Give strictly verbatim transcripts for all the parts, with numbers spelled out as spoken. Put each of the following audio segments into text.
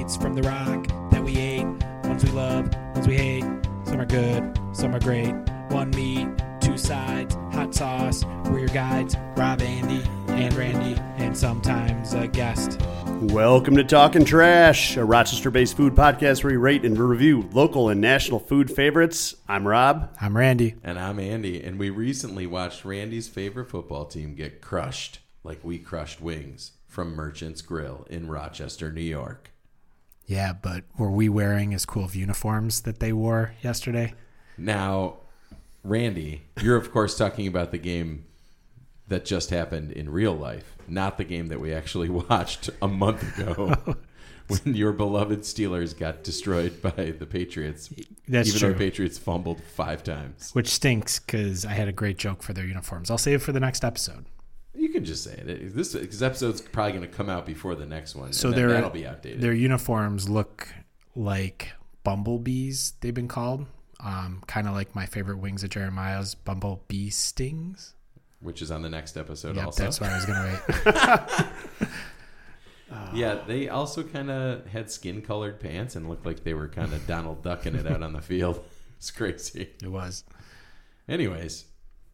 bites from the rock that we ate. Ones we love, ones we hate. Some are good, some are great. One meat, two sides, hot sauce. We're your guides, Rob, Andy, and Randy, and sometimes a guest. Welcome to Talkin' Trash, a Rochester-based food podcast where we rate and review local and national food favorites. I'm Rob. I'm Randy. And I'm Andy. And we recently watched Randy's favorite football team get crushed like we crushed wings from Merchant's Grill in Rochester, New York. Yeah, but were we wearing as cool of uniforms that they wore yesterday? Now, Randy, you're of course talking about the game that just happened in real life, not the game that we actually watched a month ago when your beloved Steelers got destroyed by the Patriots. That's even true. though the Patriots fumbled five times. Which stinks because I had a great joke for their uniforms. I'll save it for the next episode. You can just say it. This, this episode's probably going to come out before the next one, So and then their, that'll be outdated. Their uniforms look like bumblebees, they've been called. Um, kind of like my favorite wings at Jeremiah's, bumblebee stings. Which is on the next episode Yep, also. that's what I was going to wait. Yeah, they also kind of had skin-colored pants and looked like they were kind of Donald Ducking it out on the field. It's crazy. It was. Anyways,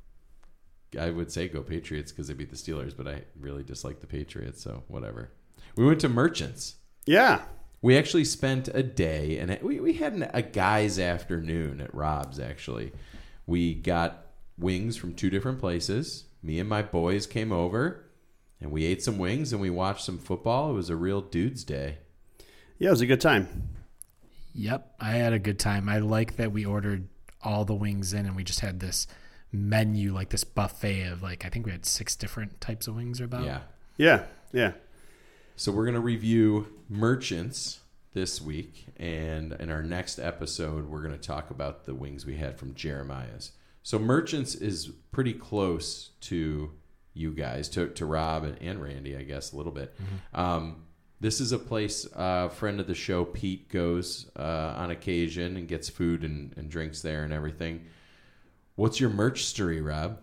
I would say go Patriots because they beat the Steelers, but I really dislike the Patriots, so whatever. We went to Merchants. Yeah. We actually spent a day, and we, we had an, a guy's afternoon at Rob's, actually. We got wings from two different places. Me and my boys came over, and we ate some wings, and we watched some football. It was a real dude's day. Yeah, it was a good time. Yep, I had a good time. I like that we ordered all the wings in, and we just had this menu, like this buffet of, like, I think we had six different types of wings or about. Yeah. Yeah, yeah. So we're going to review Merchants this week, and in our next episode, we're going to talk about the wings we had from Jeremiah's. So Merchants is pretty close to you guys, to, to Rob and, and Randy, I guess, a little bit. Mm-hmm. Um, this is a place a uh, friend of the show, Pete, goes uh, on occasion and gets food and, and drinks there and everything. What's your merch story, Rob?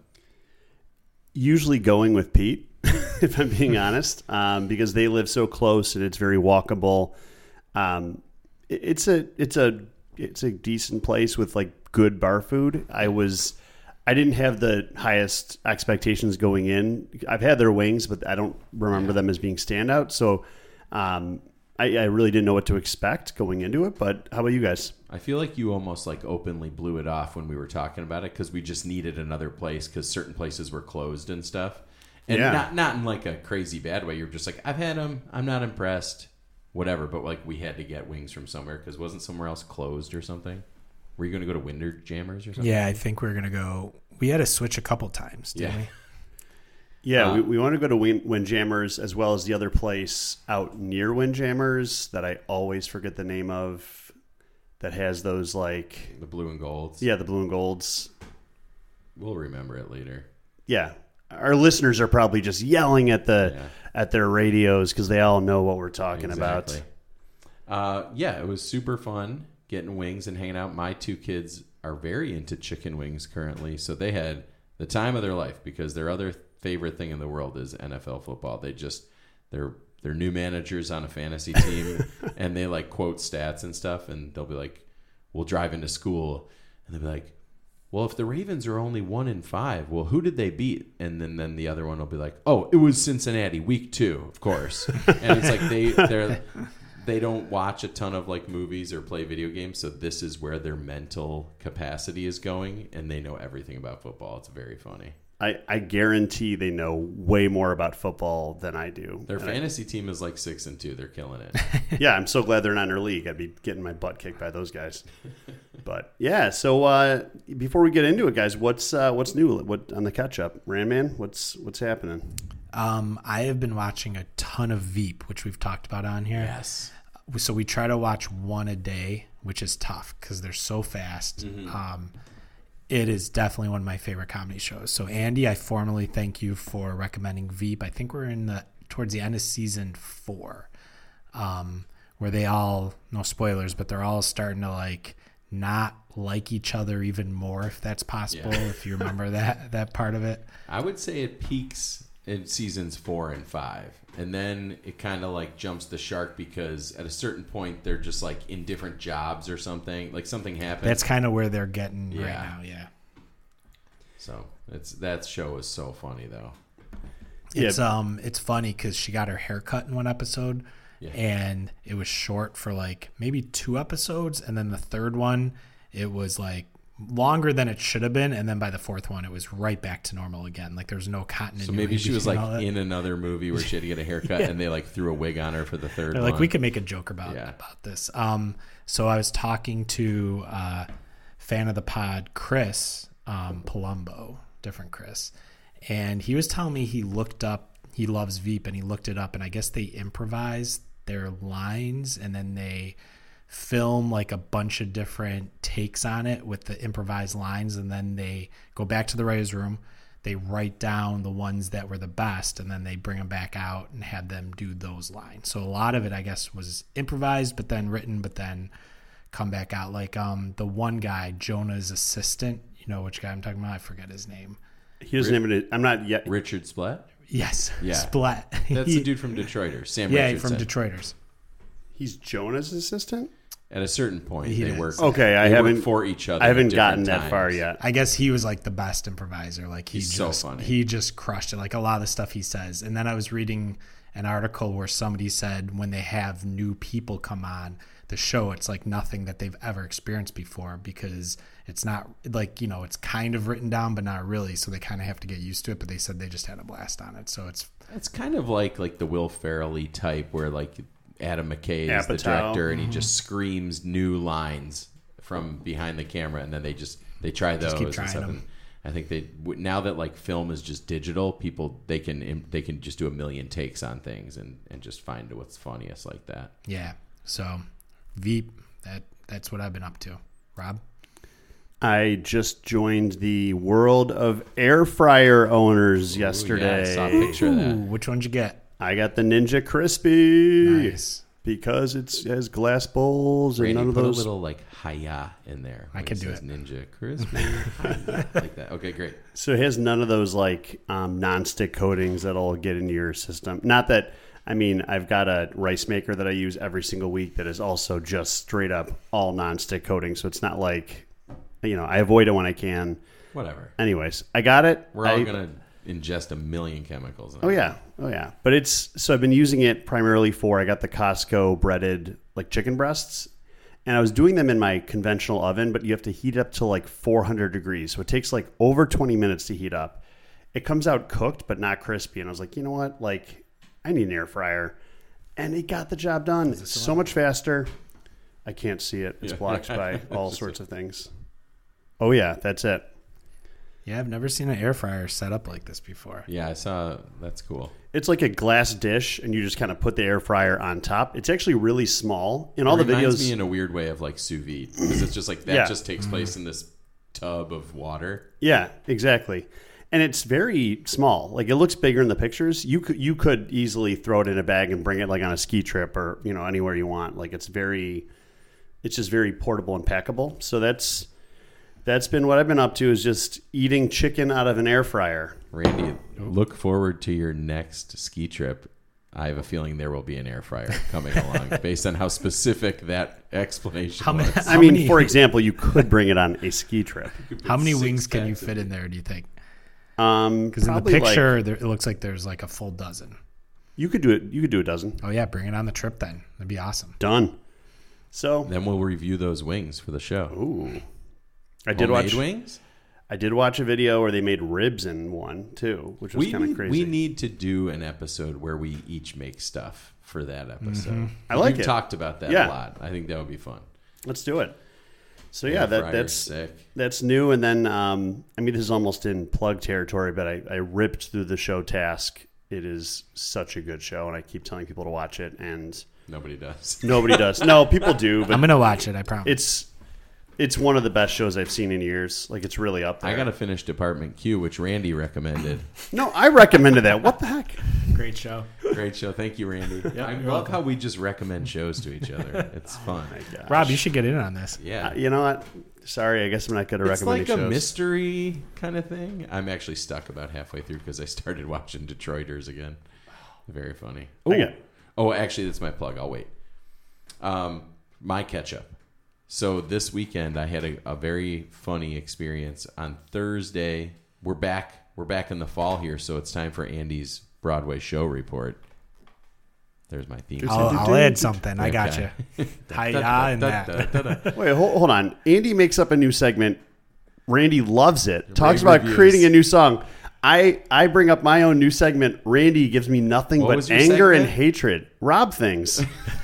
Usually going with Pete, if I'm being honest, um, because they live so close and it's very walkable. Um, it, it's a it's a it's a decent place with like good bar food. I was I didn't have the highest expectations going in. I've had their wings, but I don't remember them as being standout. So um, I, I really didn't know what to expect going into it. But how about you guys? I feel like you almost like openly blew it off when we were talking about it because we just needed another place because certain places were closed and stuff. And yeah. not not in like a crazy bad way. You're just like, I've had them. I'm not impressed. Whatever. But like we had to get wings from somewhere because wasn't somewhere else closed or something? Were you going to go to Windjammers or something? Yeah, I think we were going to go. We had to switch a couple times, didn't Yeah. we? Yeah, Uh, we, we want to go to Wind, Windjammers as well as the other place out near Windjammers that I always forget the name of that has those like... The blue and golds. Yeah, the blue and golds. We'll remember it later. Yeah. Our listeners are probably just yelling at the Yeah. at their radios because they all know what we're talking Exactly. about. Uh, yeah, it was super fun getting wings and hanging out. My two kids are very into chicken wings currently, so they had the time of their life because their other favorite thing in the world is N F L football. They just they're they're new managers on a fantasy team and they like quote stats and stuff, and they'll be like, we'll drive into school and they'll be like, well, if the Ravens are only one in five, well, who did they beat? And then, then the other one will be like, oh, it was Cincinnati, week two, of course. And it's like they they're they don't watch a ton of like movies or play video games, so this is where their mental capacity is going, and they know everything about football. It's very funny. I, I guarantee they know way more about football than I do. Their And fantasy team is like six and two. They're killing it. I, yeah, I'm so glad they're not in our league. I'd be getting my butt kicked by those guys. But yeah, so uh, before we get into it, guys, what's uh, what's new? What on the catch up, Randman? What's what's happening? Um, I have been watching a ton of Veep, which we've talked about on here. Yes. So we try to watch one a day, which is tough because they're so fast. Mm-hmm. Um, it is definitely one of my favorite comedy shows. So Andy, I formally thank you for recommending Veep. I think we're in the towards the end of season four, um, where they all, no spoilers, but they're all starting to like not like each other even more, if that's possible. Yeah. If you remember that that part of it. I would say it peaks in seasons four and five, and then it kind of like jumps the shark because at a certain point they're just like in different jobs or something. Like something happens. That's kind of where they're getting right Yeah. now. Yeah. So it's that show is so funny though. It's Yeah. um it's funny because she got her hair cut in one episode, Yeah. and it was short for like maybe two episodes, and then the third one it was like longer than it should have been, and then by the fourth one it was right back to normal again. Like there was no continuity. So maybe she was between like all that. in another movie where she had to get a haircut, and they like threw a wig on her for the third They're one. like, we could make a joke about Yeah. about this. Um, so I was talking to uh, fan of the pod, Chris um, Palumbo, different Chris, and he was telling me he looked up. He loves Veep, and he looked it up, and I guess they improvise their lines, and then they film like a bunch of different takes on it with the improvised lines, and then they go back to the writer's room. They write down the ones that were the best, and then they bring them back out and have them do those lines. So a lot of it, I guess, was improvised, but then written, but then come back out. Like um, the one guy, Jonah's assistant, you know which guy I'm talking about? I forget his name. He doesn't even. I'm not yet. Richard Splatt. Yes, Yeah. Splat. That's He- the dude from Detroiters, Sam Yeah, Richardson. from Detroiters. He's Jonah's assistant. At a certain point, He they is. work. Okay, I they haven't work for each other. I haven't at gotten different that far times. yet. I guess he was like the best improviser. Like he He's so just funny. he just crushed it. Like a lot of the stuff he says. And then I was reading an article where somebody said when they have new people come on the show, it's like nothing that they've ever experienced before because it's not like, you know, it's kind of written down but not really. So they kind of have to get used to it. But they said they just had a blast on it. So it's It's kind of like like the Will Ferrell-y type where like Adam McKay is the Apatow. director and he just screams new lines from behind the camera, and then they just they try those Just keep and trying stuff. them. And I think they now that like film is just digital, people they can they can just do a million takes on things and and just find what's funniest like that. yeah. So Veep, that that's what I've been up to. Rob? I just joined the world of air fryer owners Ooh, yeah, I yesterday. saw a picture of Ooh, that. which one'd you get? I got the Ninja Crispy Nice. because it's, it has glass bowls and Randy, none of put those. a little like hiya in there. I when can do says it. Ninja Crispy, hiya, like that. Okay, great. So it has none of those like um, non-stick coatings that'll get into your system. Not that, I mean, I've got a rice maker that I use every single week that is also just straight up all non-stick coating. So it's not like, you know, I avoid it when I can. Whatever. Anyways, I got it. We're all I- gonna ingest a million chemicals. In Oh it. yeah, oh yeah. But it's so I've been using it primarily for I got the Costco breaded like chicken breasts, and I was doing them in my conventional oven, but you have to heat it up to like four hundred degrees, so it takes like over twenty minutes to heat up. It comes out cooked but not crispy, and I was like, you know what, like I need an air fryer, and it got the job done. It's so much faster. I can't see it; it's Yeah. blocked by all sorts of things. Oh yeah, that's it. Yeah, I've never seen an air fryer set up like this before. Yeah, I saw. That's cool. It's like a glass dish, and you just kind of put the air fryer on top. It's actually really small. In all it the reminds videos, me in a weird way of like sous vide because it's just like that Yeah. just takes place in this tub of water. yeah, exactly. And it's very small. Like it looks bigger in the pictures. You could you could easily throw it in a bag and bring it like on a ski trip or you know anywhere you want. Like it's very, it's just very portable and packable. So that's that's been what I've been up to is just eating chicken out of an air fryer. Randy, look forward to your next ski trip. I have a feeling there will be an air fryer coming along based on how specific that explanation How many- was. I mean, many- for example, you could bring it on a ski trip. How many Six wings can you packs of- fit in there, do you think? Um, Because in the probably like- picture, there, it looks like there's like a full dozen. you could do it. You could do a dozen. Oh, yeah, bring it on the trip then. That'd be awesome. Done. So, Then we'll review those wings for the show. ooh, I did Homemade watch. wings. I did watch a video where they made ribs in one too, which was We kind of need, crazy. we need to do an episode where we each make stuff for that episode. I like You've it. talked about that Yeah. a lot. I think that would be fun. Let's do it. So yeah, Air that, fryer's that's sick. that's new. And then um, I mean, this is almost in plug territory, but I, I ripped through the show Task. It is such a good show, and I keep telling people to watch it, and Nobody does. nobody does. No, people do, but I'm going to watch it, I promise. it's it's one of the best shows I've seen in years. Like it's really up there. I got to finish Department Q, which Randy recommended. No, I recommended that. What the heck? Great show. Great show. Thank you, Randy. I you're love welcome. how we just recommend shows to each other. It's fun. Gosh. Rob, you should get in on this. Yeah. Uh, you know what? Sorry, I guess I'm not good at It's recommending like a shows. mystery kind of thing. I'm actually stuck about halfway through because I started watching Detroiters again. Very funny. I Ooh. got- Oh, actually, that's my plug. I'll wait. Um, my ketchup. So this weekend, I had a, a very funny experience. On Thursday, we're back. We're back in the fall here, so it's time for Andy's Broadway show report. There's my theme. I'll, I'll add something. I got Okay. you. Hi, and that. Wait, hold, hold on. Andy makes up a new segment. Randy loves it. Talks Rave about reviews. creating a new song. I, I bring up my own new segment. Randy gives me nothing What but was your anger and segment? hatred. Rob things.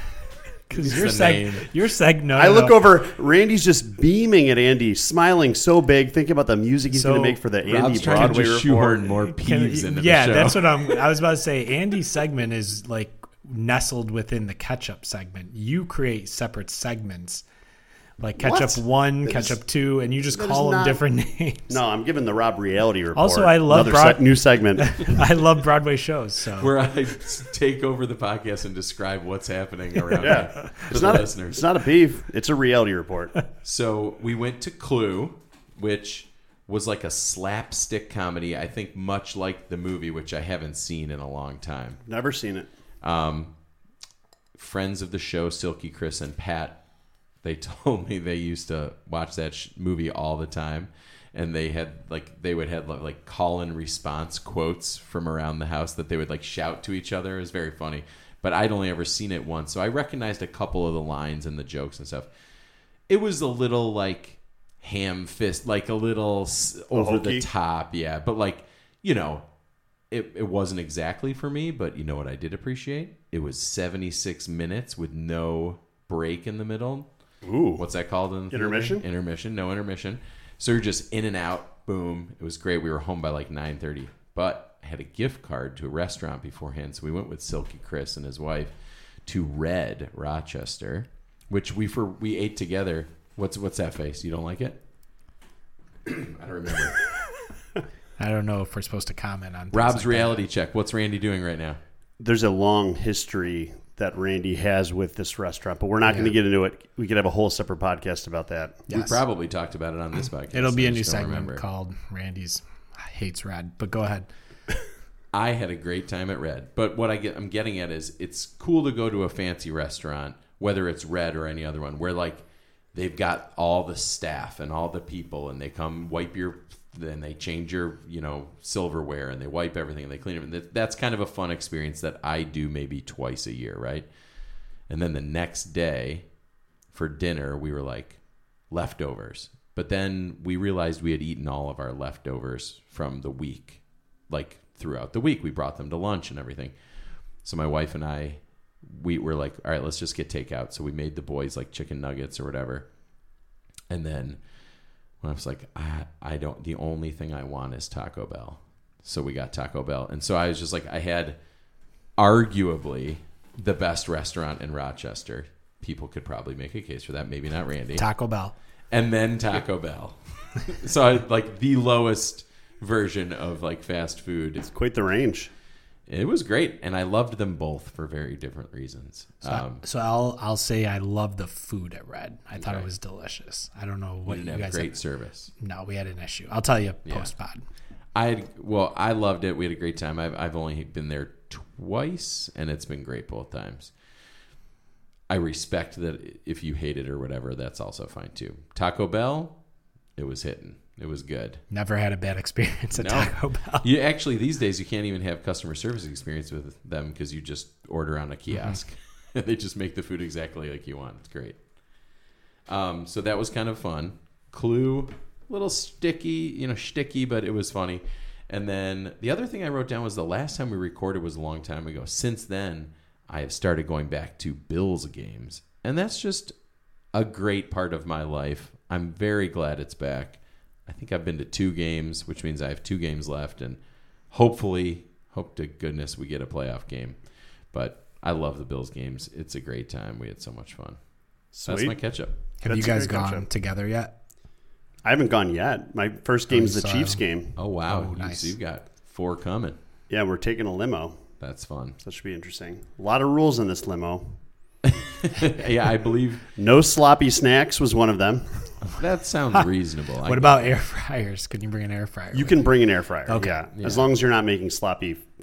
Because your the seg, name. your seg. No, I no, look no. over. Randy's just beaming at Andy, smiling so big, thinking about the music he's So, going to make for the Andy Rob's trying to Broadway just report. shoehorn more Can- peeves into yeah, the show. that's what I'm. I was about to say. Andy's segment is like nestled within the ketchup segment. You create separate segments, like ketchup What? one, That ketchup is- two, and you just that call is them not- different names. No, I'm giving the Rob reality report. Also, I love Another Broad- se- new segment. I love Broadway shows. So Where I take over the podcast and describe what's happening around Yeah. me to It's the not, a, listeners. it's not a beef. It's a reality report. So we went to Clue, which was like a slapstick comedy, I think much like the movie, which I haven't seen in a long time. Never seen it. Um, friends of the show, Silky, Chris, and Pat, they told me they used to watch that sh- movie all the time. And they had like they would have like call and response quotes from around the house that they would like shout to each other. It was very funny, but I'd only ever seen it once, so I recognized a couple of the lines and the jokes and stuff. It was a little like ham fist, like a little s- over the hokey? top, yeah. But like you know, it it wasn't exactly for me. But you know what I did appreciate? It was seventy-six minutes with no break in the middle. Ooh. What's that called in the theater? Intermission? Intermission, no intermission. So you're just in and out, boom. It was great. We were home by like nine thirty. But I had a gift card to a restaurant beforehand. So we went with Silky Chris and his wife to Red Rochester, which we for we ate together. What's what's that face? You don't like it? I don't remember. I don't know if we're supposed to comment on things Rob's like that. reality check. What's Randy doing right now? There's a long history that Randy has with this restaurant, but we're not going to Yeah. get into it. We could have a whole separate podcast about that. We Yes. probably talked about it on this podcast. It'll be I a new just don't segment remember. called Randy's Hates Red. But go ahead. I had a great time at Red, but what I get, I'm getting at is it's cool to go to a fancy restaurant, whether it's Red or any other one, where like they've got all the staff and all the people, and they come wipe your, then they change your, you know, silverware, and they wipe everything and they clean it. And that- that's kind of a fun experience that I do maybe twice a year, right? And then the next day for dinner, we were like leftovers, but then we realized we had eaten all of our leftovers from the week, like. Throughout the week, we brought them to lunch and everything. So my wife and I, we were like, all right, let's just get takeout. So we made the boys like chicken nuggets or whatever. And then when I was like, I, I don't, the only thing I want is Taco Bell. So we got Taco Bell. And so I was just like, I had arguably the best restaurant in Rochester. People could probably make a case for that. Maybe not Randy. Taco Bell. And then Taco Bell. So I like the lowest version of like fast food. It's quite the range. It was great, and I loved them both for very different reasons. So, Um, so I'll I'll say I love the food at Red. I thought Okay. it was delicious. I don't know we what didn't you have guys great have. service. No, we had an issue. I'll tell you Yeah. post pod. I had, well, I loved it. We had a great time. I've I've only been there twice, and it's been great both times. I respect that if you hate it or whatever, that's also fine too. Taco Bell, it was hitting. It was good. Never had a bad experience at No. Taco Bell. You actually these days you can't even have customer service experience with them because you just order on a kiosk. Mm-hmm. They just make the food exactly like you want. It's great. Um, so that was kind of fun. Clue, a little sticky, you know, sticky, but it was funny. And then the other thing I wrote down was the last time we recorded was a long time ago. Since then, I have started going back to Bills games, and that's just a great part of my life. I'm very glad it's back. I think I've been to two games, which means I have two games left, and hopefully, hope to goodness we get a playoff game. But I love the Bills games. It's a great time. We had so much fun. That's Sweet. my catch-up. Have That's you a guys great gone catch-up. together yet? I haven't gone yet. My first game is the so- Chiefs game. Oh, wow. Oh, You- nice. So you've got four coming. Yeah, we're taking a limo. That's fun. So that should be interesting. A lot of rules in this limo. Yeah, I believe No sloppy snacks was one of them. that sounds reasonable. I What about air fryers? Can you bring an air fryer? You with can bring an air fryer. Okay. Yeah. Yeah. As long as you're not making sloppy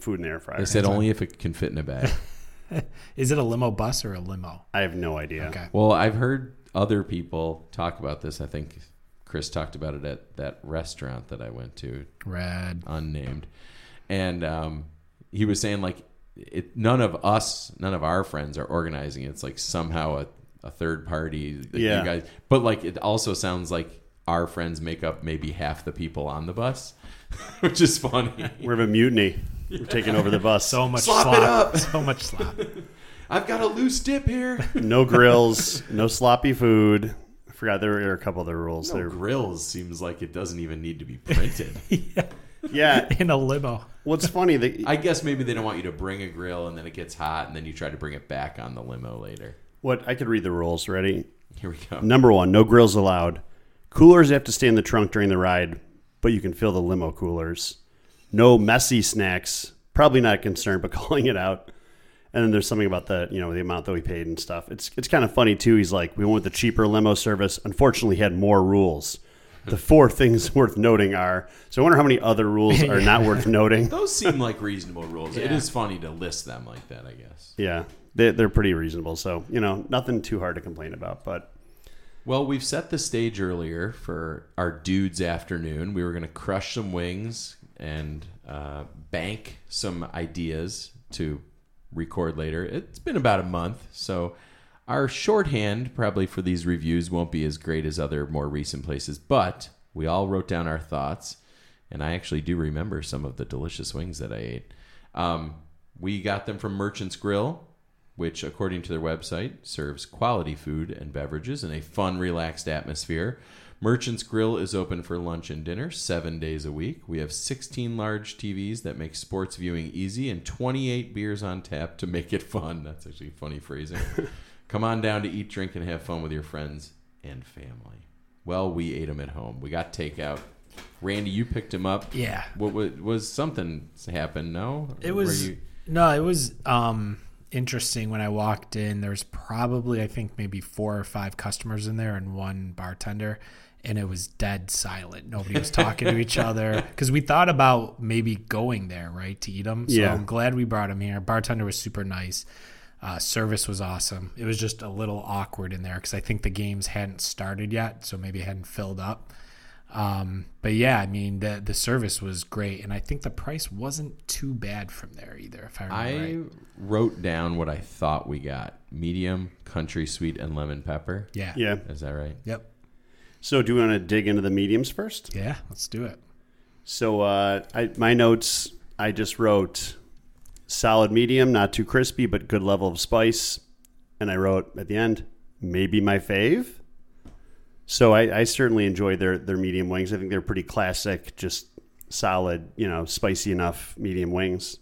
food in the air fryer. They said only if it can fit in a bag. Is it a limo bus or a limo? I have no idea. Okay. Well, I've heard other people talk about this. I think Chris talked about it at that restaurant that I went to, Red. unnamed, and um, he was saying like it. None of us, none of our friends are organizing it. It's like somehow a, a third party. That Yeah. You guys, but like it also sounds like our friends make up maybe half the people on the bus, which is funny. We're a mutiny. We're taking over the bus. So much Slop slop. it up. So much slop. I've got a loose dip here. No grills, no sloppy food. I forgot there were a couple other rules No there. grills seems like it doesn't even need to be printed. Yeah. Yeah. In a limo. What's funny, the, I guess maybe they don't want you to bring a grill and then it gets hot and then you try to bring it back on the limo later. what I could read the rules. Ready? Here we go. Number one, no grills allowed. Coolers have to stay in the trunk during the ride, but you can fill the limo coolers. No messy snacks. Probably not a concern, but calling it out. And then there's something about the, you know, the amount that we paid and stuff. It's it's kind of funny too. He's like, we went with the cheaper limo service. Unfortunately, he had more rules. The four things worth noting are. So I wonder how many other rules are not worth noting. Those seem like reasonable rules. It Yeah. is funny to list them like that, I guess. Yeah, they, they're pretty reasonable. So you know, nothing too hard to complain about. But Well, we've set the stage earlier for our dudes afternoon. We were going to crush some wings and uh, bank some ideas to record later. It's been about a month, so our shorthand probably for these reviews won't be as great as other more recent places, but we all wrote down our thoughts, and I actually do remember some of the delicious wings that I ate. Um, we got them from Merchant's Grill, which, according to their website, serves quality food and beverages in a fun, relaxed atmosphere. Merchant's Grill is open for lunch and dinner seven days a week. We have sixteen large T Vs that make sports viewing easy and twenty-eight beers on tap to make it fun. That's actually funny phrasing. Come on down to eat, drink, and have fun with your friends and family. Well, we ate them at home. We got takeout. Randy, you picked him up. Yeah. What was, was something happened? No, It Were was you- no, it was um, interesting when I walked in. There was probably I think maybe four or five customers in there and one bartender, and it was dead silent. Nobody was talking to each other because we thought about maybe going there, right, to eat them. So Yeah. I'm glad we brought him here. Bartender was super nice. Uh, service was awesome. It was just a little awkward in there because I think the games hadn't started yet, so maybe it hadn't filled up. Um, but yeah, I mean the the service was great, and I think the price wasn't too bad from there either. If I remember I right. wrote down what I thought we got: medium, country sweet, and lemon pepper. Yeah. yeah. Is that right? Yep. So do we want to dig into the mediums first? Yeah. Let's do it. So uh, I, my notes, I just wrote solid medium, not too crispy, but good level of spice. And I wrote at the end, maybe my fave. So I, I certainly enjoy their, their medium wings. I think they're pretty classic, just solid, you know, spicy enough medium wings.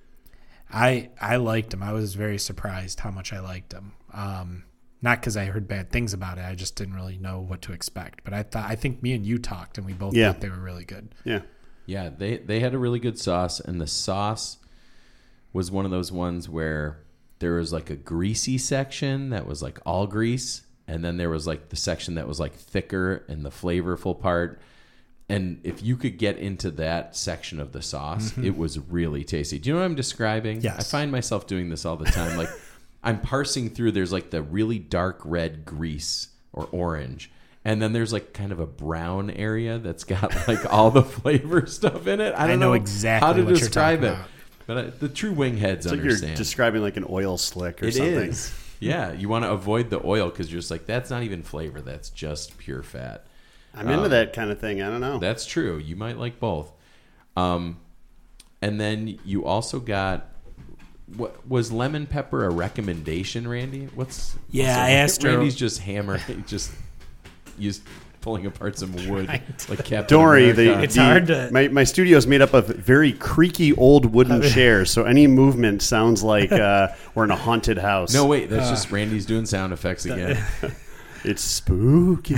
I I liked them. I was very surprised how much I liked them. Um, not because I heard bad things about it. I just didn't really know what to expect. But I thought I think me and you talked, and we both Yeah. thought they were really good. Yeah. Yeah, they they had a really good sauce, and the sauce was one of those ones where there was like a greasy section that was like all grease, and then there was like the section that was like thicker and the flavorful part. And if you could get into that section of the sauce, it was really tasty. Do you know what I'm describing? Yes. I find myself doing this all the time. Like I'm parsing through, there's like the really dark red grease or orange. And then there's like kind of a brown area that's got like all the flavor stuff in it. I don't I know exactly how to what you're describe talking it. about. But I, the true wing heads It's like understand. you're describing like an oil slick or It something. is. Yeah, you want to avoid the oil because you're just like, that's not even flavor. That's just pure fat. I'm into Um, that kind of thing. I don't know. That's true. You might like both. Um, and then you also got, what was lemon pepper a recommendation, Randy? What's Yeah, so I asked her- Randy's just hammering, just used pulling apart some wood Right. like Captain Don't worry, America. the, It's the- hard to- my my studio is made up of very creaky old wooden chairs, so any movement sounds like uh, we're in a haunted house. No, wait, that's just Randy's doing sound effects again. It's spooky.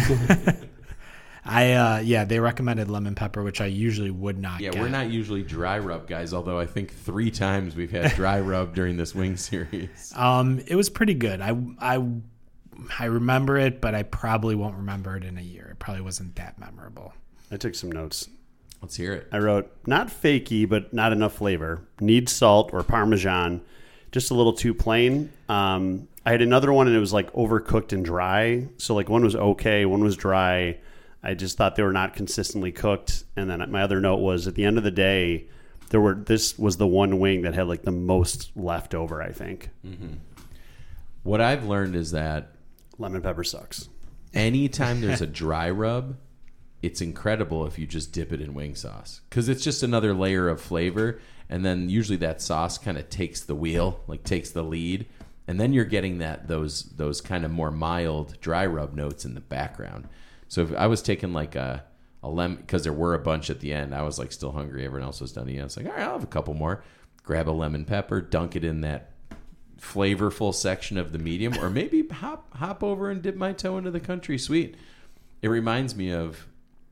I uh, yeah, they recommended lemon pepper, which I usually would not. Yeah, get. we're not usually dry rub guys, although I think three times we've had dry rub during this wing series. Um, it was pretty good. I I I remember it, but I probably won't remember it in a year. It probably wasn't that memorable. I took some notes. Let's hear it. I wrote, not fakey, but not enough flavor. Needs salt or Parmesan. Just a little too plain. Um, I had another one, and it was like overcooked and dry. So like one was okay, one was dry. I just thought they were not consistently cooked. And then my other note was, at the end of the day, there were this was the one wing that had like the most left over, I think. Mm-hmm. What I've learned is that Lemon pepper sucks. anytime there's a dry rub, it's incredible if you just dip it in wing sauce, because it's just another layer of flavor. And then usually that sauce kind of takes the wheel, like takes the lead. And then you're getting that those those kind of more mild dry rub notes in the background. So if I was taking like a, a lemon, because there were a bunch at the end, I was like still hungry. Everyone else was done eating. I was like, all right, I'll have a couple more. Grab a lemon pepper, dunk it in that flavorful section of the medium, or maybe hop hop over and dip my toe into the country sweet. It reminds me of,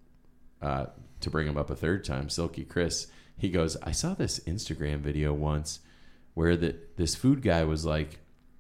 uh, to bring him up a third time, Silky Chris. He goes, I saw this Instagram video once where the, this food guy was like,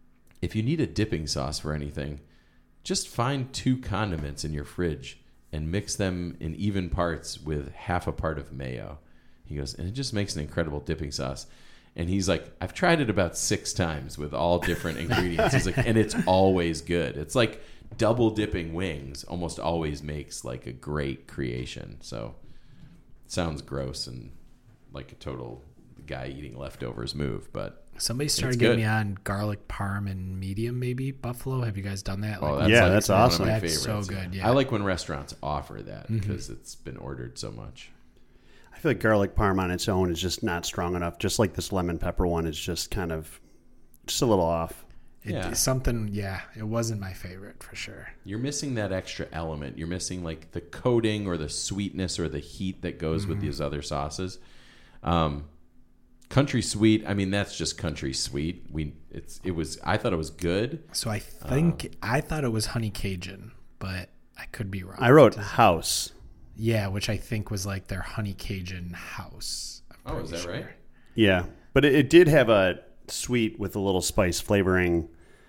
if you need a dipping sauce for anything, just find two condiments in your fridge and mix them in even parts with half a part of mayo. He goes, and it just makes an incredible dipping sauce. And he's like, I've tried it about six times with all different ingredients. He's like, and it's always good. It's like double dipping wings almost always makes like a great creation. So it sounds gross and like a total guy eating leftovers move, but somebody started getting me on garlic parm and medium, maybe buffalo. Have you guys done that? Oh, Like, that's Yeah, like that's one of awesome. my That's so favorites. good, yeah. I like when restaurants offer that because it's been ordered so much. I feel like garlic parm on its own is just not strong enough. Just like this lemon pepper one is just kind of just a little off. it, Yeah. something. Yeah, it wasn't my favorite for sure. You're missing that extra element. You're missing like the coating or the sweetness or the heat that goes with these other sauces. Um, country sweet. I mean, that's just country sweet. We it's it was. I thought it was good. So I think I thought it was honey Cajun, but I could be wrong. I wrote house. Yeah, which I think was like their honey Cajun house. I'm Oh, is pretty that right? Yeah, but it, it did have a sweet with a little spice flavoring.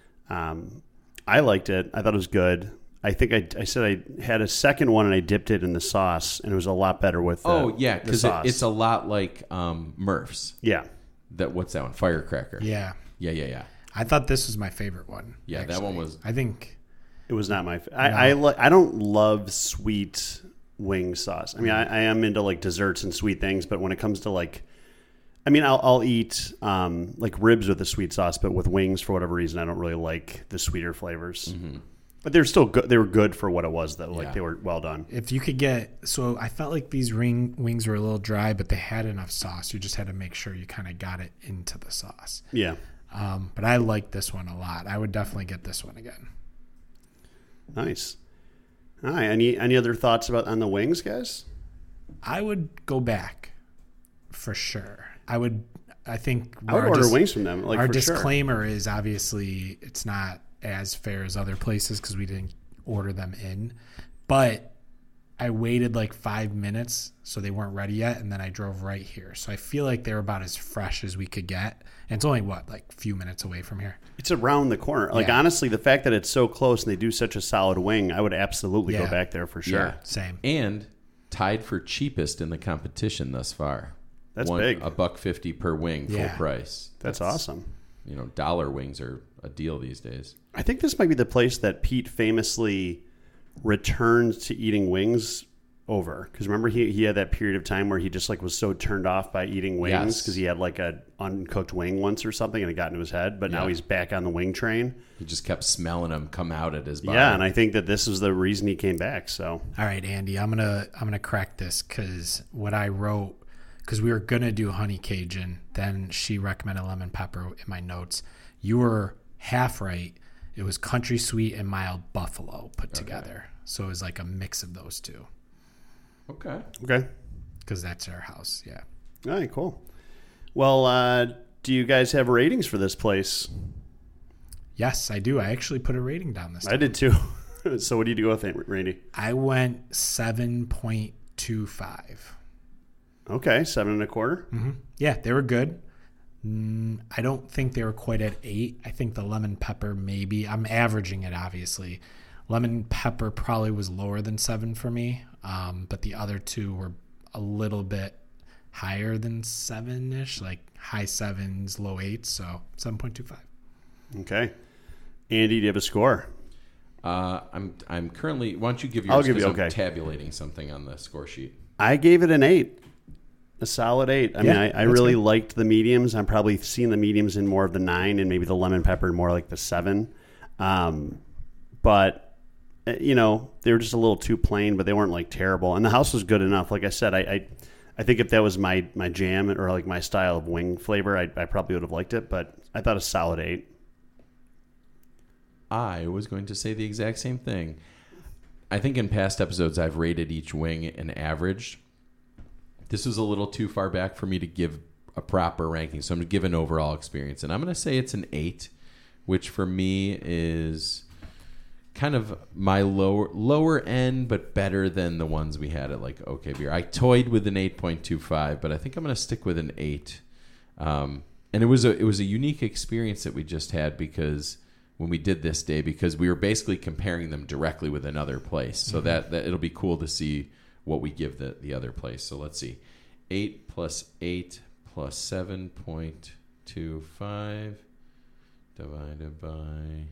Um, I liked it. I thought it was good. I think I, I said I had a second one and I dipped it in the sauce, and it was a lot better with the, Oh yeah, the because it, sauce. it's a lot like um, Murph's. yeah. That what's that one? Firecracker. Yeah, yeah, yeah, yeah. I thought this was my favorite one. Yeah, that one was- I think. It was not my. F- I I, li- I don't love sweet wing sauce. I mean, I, I am into like desserts and sweet things, but when it comes to like, I mean, I'll I'll eat um, like ribs with a sweet sauce, but with wings for whatever reason, I don't really like the sweeter flavors. But they're still good. They were good for what it was, though. Like Yeah. they were well done. If you could get, so I felt like these ring wings were a little dry, but they had enough sauce. You just had to make sure you kind of got it into the sauce. Yeah, Um, but I like this one a lot. I would definitely get this one again. nice. All right. Any any other thoughts about on the wings, guys? I would go back for sure. I would. I think I would our order dis- wings from them. Like our for sure. disclaimer is obviously it's not as fair as other places because we didn't order them in, but I waited like five minutes so they weren't ready yet, and then I drove right here. So I feel like they're about as fresh as we could get, and it's only what like a few minutes away from here. It's around the corner. Like Yeah. honestly, the fact that it's so close and they do such a solid wing, I would absolutely go Yeah. back there for sure. Yeah. Same. And tied for cheapest in the competition thus far. That's One, big. A buck fifty per wing, full Yeah. price. That's awesome. You know, dollar wings are a deal these days. I think this might be the place that Pete famously returned to eating wings over. Because remember, he, he had that period of time where he just like was so turned off by eating wings Yes. because he had like a uncooked wing once or something and it got into his head. But now Yeah. he's back on the wing train. He just kept smelling them come out at his body. Yeah, and I think that this is the reason he came back. So All right, Andy, I'm gonna I'm gonna crack this because what I wrote, because we were gonna do honey Cajun, then she recommended lemon pepper in my notes. You were half right. It was country sweet and mild buffalo put together, so it was like a mix of those two. Okay. okay, Because that's our house, yeah. all right, cool. Well, uh, do you guys have ratings for this place? Yes, I do. I actually put a rating down this time. I did too. So what do you do with it, Randy? I went seven point two five. Okay, seven and a quarter. Mm-hmm. Yeah, they were good. Mm, I don't think they were quite at eight. I think the lemon pepper maybe. I'm averaging it, obviously. Lemon pepper probably was lower than seven for me, um, but the other two were a little bit higher than seven-ish, like high sevens, low eights, so seven point two five. Okay. Andy, do you have a score? Uh, I'm I'm currently. Why don't you give yours? I'll give you- 'cause I'm okay. tabulating something on the score sheet. I gave it an eight. A solid eight. I mean, Yeah, I, I that's really good. liked the mediums. I'm probably seeing the mediums in more of the nine and maybe the lemon pepper more like the seven. Um, but, uh, you know, they were just a little too plain, but they weren't like terrible. And the house was good enough. Like I said, I I, I think if that was my, my jam or like my style of wing flavor, I, I probably would have liked it. But I thought a solid eight. I was going to say the exact same thing. I think in past episodes I've rated each wing and averaged. This was a little too far back for me to give a proper ranking, so I'm going to give an overall experience. And I'm going to say it's an eight, which for me is kind of my lower lower end, but better than the ones we had at like OK Beer. I toyed with an eight point two five, but I think I'm going to stick with an eight. Um, and it was a it was a unique experience that we just had because when we did this day, because we were basically comparing them directly with another place. So mm-hmm. that, that it'll be cool to see what we give the, the other place. So let's see. eight plus eight plus seven point two five divided by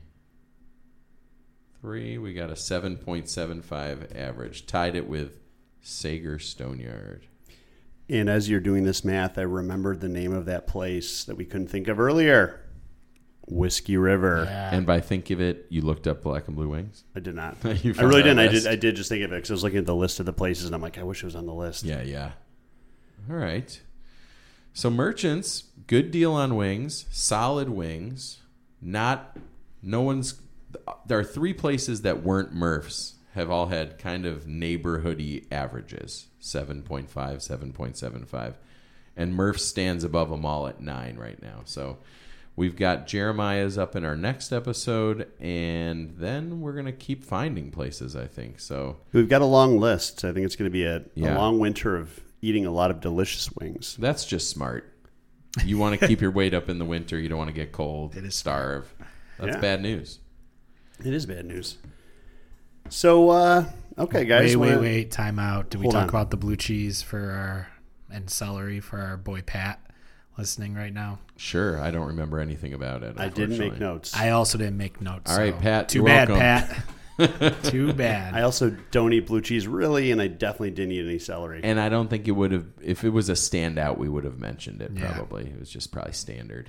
three. We got a seven point seven five average. Tied it with Sager Stoneyard. And as you're doing this math, I remembered the name of that place that we couldn't think of earlier. Whiskey River. Yeah. And by think of it, you looked up Black and Blue Wings? I did not. You I found really that didn't. I list? did. I did just think of it because I was looking at the list of the places, and I'm like, I wish it was on the list. Yeah, yeah. All right. So merchants, good deal on wings, solid wings. Not, no one's. There are three places that weren't Murphs have all had kind of neighborhoody averages, seven point five, seven point seven five, and Murphs stands above them all at nine right now. So. We've got Jeremiah's up in our next episode, and then we're going to keep finding places, I think. So We've got a long list. So I think it's going to be a, Yeah. a long winter of eating a lot of delicious wings. that's just smart. You want to keep your weight up in the winter. You don't want to get cold, It is starve. That's Yeah. bad news. It is bad news. So, uh, okay, guys. Wait, wait, wanna- wait. Time out. Did we Hold talk on. about the blue cheese for our and celery for our boy Pat listening right now? Sure, I don't remember anything about it. I didn't make unfortunately. notes. I also didn't make notes. All right, so Pat, Too you're bad, welcome. Pat. Too bad. I also don't eat blue cheese really, and I definitely didn't eat any celery. And I don't think it would have, if it was a standout, we would have mentioned it Yeah. probably. It was just probably standard.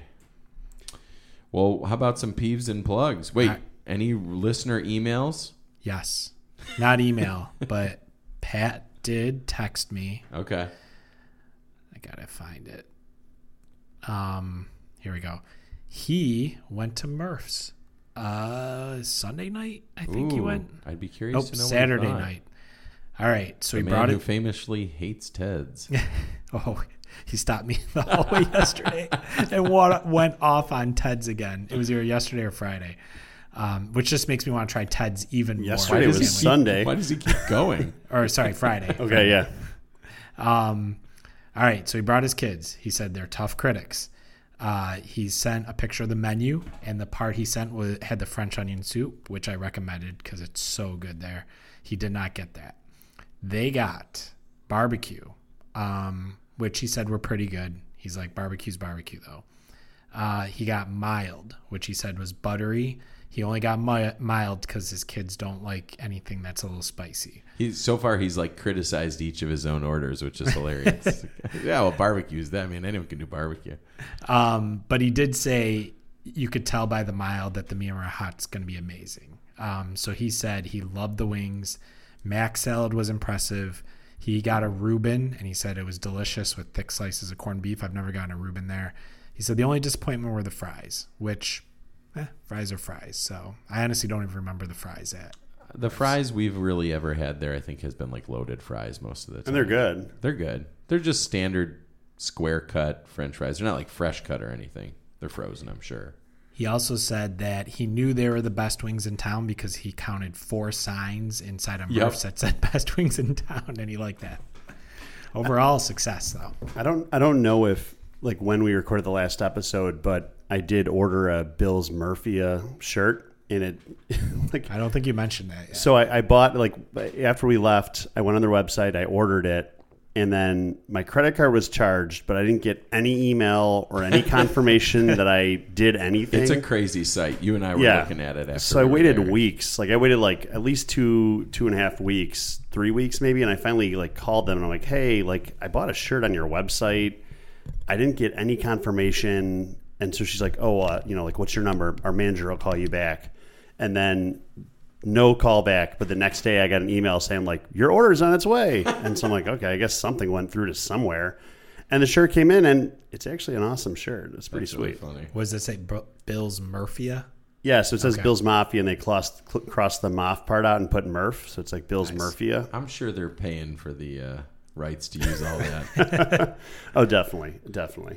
Well, how about some peeves and plugs? Wait, All right. any listener emails? Yes. Not email, but Pat did text me. Okay. I gotta find it. Um, here we go. He went to Murph's uh Sunday night. I think he Ooh, went. I'd be curious Nope, to know what he Saturday thought. night. All right, so The he man brought who it. famously hates Ted's. Oh, he stopped me in the hallway yesterday and wa- went off on Ted's again. It was either yesterday or Friday, um, which just makes me want to try Ted's even Yesterday more. was Can't wait. Sunday. Why does he keep going? Or sorry, Friday. Okay, yeah. Um, all right, so he brought his kids. He said they're tough critics. Uh, he sent a picture of the menu, and the part he sent was had the French onion soup, which I recommended because it's so good there. He did not get that. They got barbecue, um, which he said were pretty good. He's like, barbecue's barbecue, though. Uh, he got mild, which he said was buttery. He only got mi- mild because his kids don't like anything that's a little spicy. He's so far he's like criticized each of his own orders, which is hilarious. Yeah, well, barbecue's that. I mean, anyone can do barbecue. Um, but he did say you could tell by the mild that the Miura hot's going to be amazing. Um, so he said he loved the wings. Mac salad was impressive. He got a Reuben, and he said it was delicious with thick slices of corned beef. I've never gotten a Reuben there. He said the only disappointment were the fries, which eh, fries are fries. So I honestly don't even remember the fries at. The fries we've really ever had there, I think, has been like loaded fries most of the time. And they're good. They're good. They're just standard square cut French fries. They're not like fresh cut or anything. They're frozen, I'm sure. He also said that he knew they were the best wings in town because he counted four signs inside of Yep. Murph's that said best wings in town, and he liked that. Overall success, though. I don't. I don't know if like when we recorded the last episode, but I did order a Bill's Murphy shirt, and it like I don't think you mentioned that yet. so I, I bought like after we left, I went on their website, I ordered it, And then my credit card was charged, but I didn't get any email or any confirmation that I did anything. It's a crazy site. You and I were Yeah. looking at it after. So I we were waited there. weeks. Like I waited like at least two, two and a half weeks, three weeks maybe. And I finally like called them and I'm like, hey, like I bought a shirt on your website. I didn't get any confirmation. And so she's like, oh, uh, you know, like what's your number? Our manager will call you back. And then no call back. But the next day I got an email saying like, your order's on its way. And so I'm like, okay, I guess something went through to somewhere. And the shirt came in and it's actually an awesome shirt. It's pretty That's really sweet. funny. What does it say? Bro- Bill's Murphia? Yeah, so it says Okay. Bill's Mafia, and they crossed, cl- crossed the Moff part out and put Murph, so it's like Bill's Nice. Murphia. I'm sure they're paying for the uh, rights to use all that. Oh, definitely, definitely.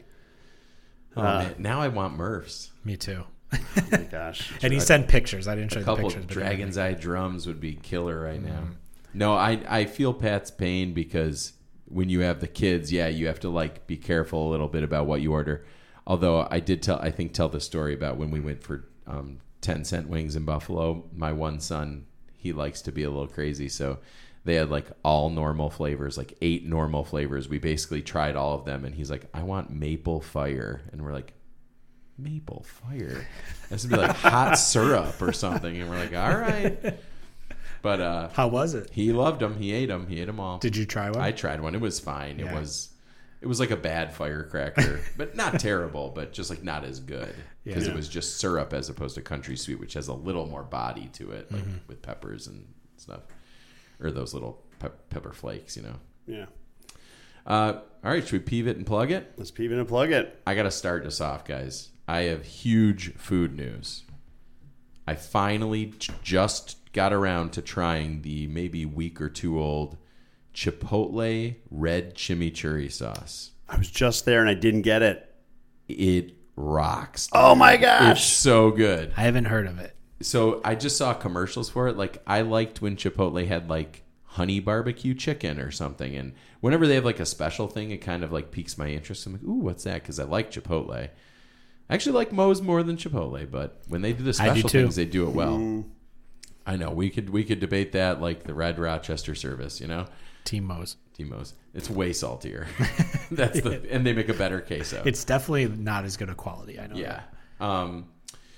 Oh man, now I want Murphs. Me too. Oh my gosh. And he sent pictures. I didn't show A you the couple pictures. but Dragon's Eye drums would be killer right now. No, I I feel Pat's pain because when you have the kids, yeah, you have to like be careful a little bit about what you order. Although I did tell, I think tell the story about when we went for um, ten cent wings in Buffalo. My one son, he likes to be a little crazy, so they had like all normal flavors, like eight normal flavors. We basically tried all of them, and he's like, "I want maple fire," and we're like, "Maple fire? This would be like hot syrup or something." And we're like, "All right." But uh, How was it? he loved them. He ate them. He ate them all. Did you try one? I tried one. It was fine. It Yeah. was, it was like a bad firecracker, but not terrible, but just like not as good because Yeah. it was just syrup as opposed to country sweet, which has a little more body to it, like Mm-hmm. with peppers and stuff, or those little pe- pepper flakes, you know. Yeah. Uh, all right, should we peeve it and plug it? Let's peeve in and plug it. I got to start us off, guys. I have huge food news. I finally j- just got around to trying the maybe week or two old Chipotle red chimichurri sauce. I was just there and I didn't get it. It rocks. Oh my It's gosh. so good. I haven't heard of it. So I just saw commercials for it. Like I liked when Chipotle had like honey barbecue chicken or something, and whenever they have like a special thing, it kind of like piques my interest. I'm like, ooh, what's that? Because I like Chipotle. I actually like Moe's more than Chipotle, but when they do the I do special too. things, they do it well. I know we could we could debate that like the Red Rochester service, you know, Team Moe's. Timo's. It's way saltier. That's the and they make a better queso. It's definitely not as good a quality. I know. Yeah. Um,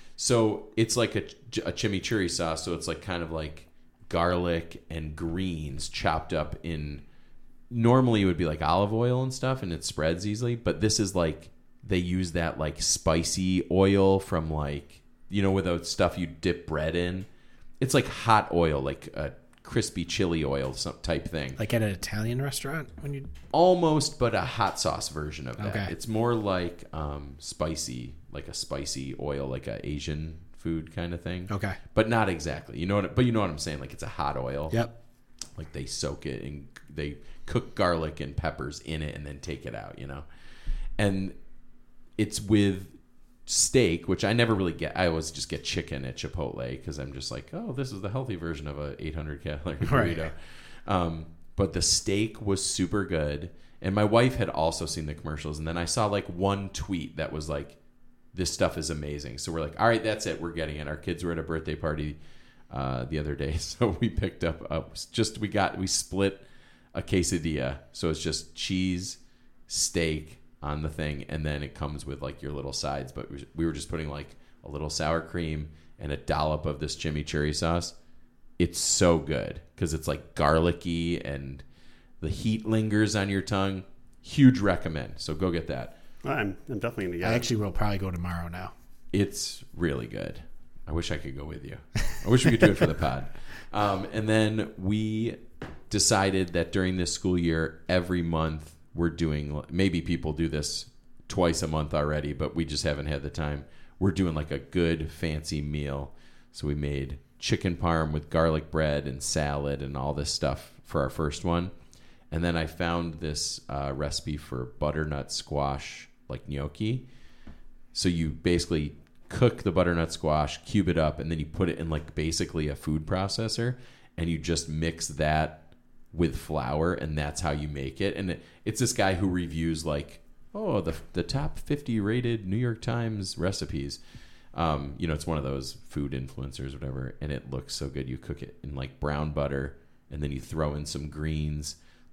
so it's like a, a chimichurri sauce. So it's like kind of like garlic and greens chopped up in. Normally it would be like olive oil and stuff, and it spreads easily. But this is like they use that like spicy oil from like you know with the stuff you dip bread in. It's like hot oil, like a crispy chili oil some type thing. Like at an Italian restaurant when you. Almost, but a hot sauce version of that. Okay. It's more like um, spicy, like a spicy oil, like a Asian food kind of thing. Okay. But not exactly. You know what? But you know what I'm saying? Like it's a hot oil. Yep. Like they soak it and they cook garlic and peppers in it and then take it out. You know, and it's with steak, which I never really get. I always just get chicken at Chipotle because I'm just like, oh, this is the healthy version of a eight hundred calorie burrito. Right. Um, but the steak was super good, and my wife had also seen the commercials, and then I saw like one tweet that was like, "This stuff is amazing." So we're like, "All right, that's it. We're getting it." Our kids were at a birthday party uh, the other day, so we picked up uh, just we got we split a quesadilla, so it's just cheese, steak on the thing, and then it comes with like your little sides. But we we were just putting like a little sour cream and a dollop of this chimichurri sauce. It's so good because it's like garlicky and the heat lingers on your tongue. Huge recommend. So go get that. I'm, I'm definitely going to get I it. actually will probably go tomorrow now. It's really good. I wish I could go with you. I wish we could do it for the pod. Um, and then we decided that during this school year, every month we're doing, maybe people do this twice a month already, but we just haven't had the time. We're doing like a good fancy meal. So we made chicken parm with garlic bread and salad and all this stuff for our first one. And then I found this uh, recipe for butternut squash, like gnocchi. So you basically cook the butternut squash, cube it up, and then you put it in like basically a food processor, and you just mix that with flour, and that's how you make it. And it, it's this guy who reviews like, oh, the the top fifty rated New York Times recipes. Um, you know, it's one of those food influencers or whatever, and it looks so good. You cook it in like brown butter, and then you throw in some greens,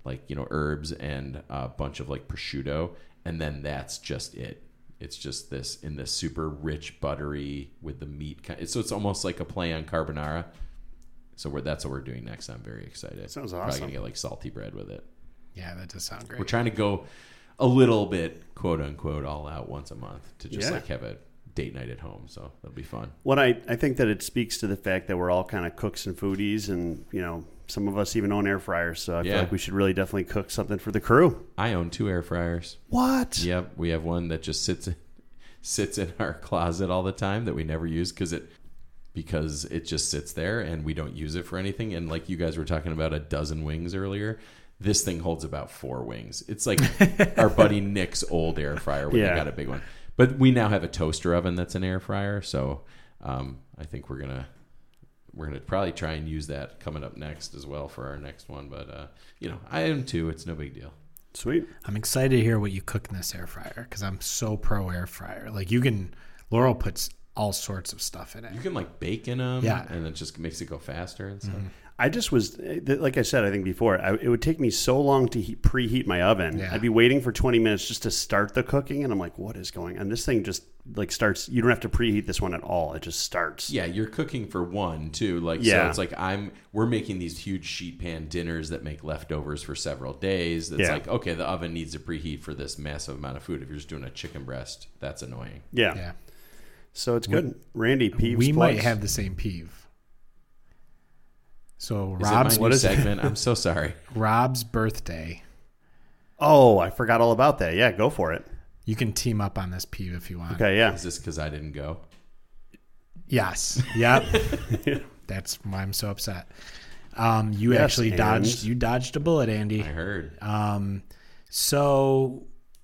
like, you know, herbs and a bunch of like prosciutto, and then that's just it. It's just this in this super rich buttery with the meat kind. So it's almost like a play on carbonara. So we're, that's what we're doing next. I'm very excited. Sounds Probably awesome. gonna get like salty bread with it. Yeah, that does sound great. We're trying to go a little bit, quote unquote, all out once a month to just Yeah. like have a date night at home. So that'll be fun. What I, I think that it speaks to the fact that we're all kind of cooks and foodies, and you know, some of us even own air fryers. So I Yeah. feel like we should really definitely cook something for the crew. I own two air fryers. What? Yep, we have one that just sits sits in our closet all the time that we never use because it because it just sits there and we don't use it for anything. And like you guys were talking about a dozen wings earlier, this thing holds about four wings. It's like our buddy Nick's old air fryer when Yeah. he got a big one. But we now have a toaster oven that's an air fryer, so um, I think we're gonna we're gonna probably try and use that coming up next as well for our next one. But uh, you know, I am too. It's no big deal. Sweet. I'm excited to hear what you cook in this air fryer because I'm so pro air fryer. Like you can, Laurel puts all sorts of stuff in it. You can like bake in them, Yeah. and it just makes it go faster and stuff. Mm-hmm. I just was, like I said, I think before, I, it would take me so long to heat, preheat my oven. Yeah. I'd be waiting for twenty minutes just to start the cooking, and I'm like, what is going on? This thing just like starts, you don't have to preheat this one at all. It just starts. Yeah, you're cooking for one too. Like so Yeah. it's like I'm we're making these huge sheet pan dinners that make leftovers for several days. It's Yeah. like, okay, the oven needs to preheat for this massive amount of food. If you're just doing a chicken breast, that's annoying. Yeah. Yeah. So it's good. Randy, peeves, we might plugs? have the same peeve. So Is Rob's it my new segment? I'm so sorry. Rob's birthday. Oh, I forgot all about that. Yeah, go for it. You can team up on this peeve if you want. Okay, yeah. Is this because I didn't go? Yes. Yep. That's why I'm so upset. Um, you Yes, actually and- dodged. You dodged a bullet, I Andy. heard. Um, so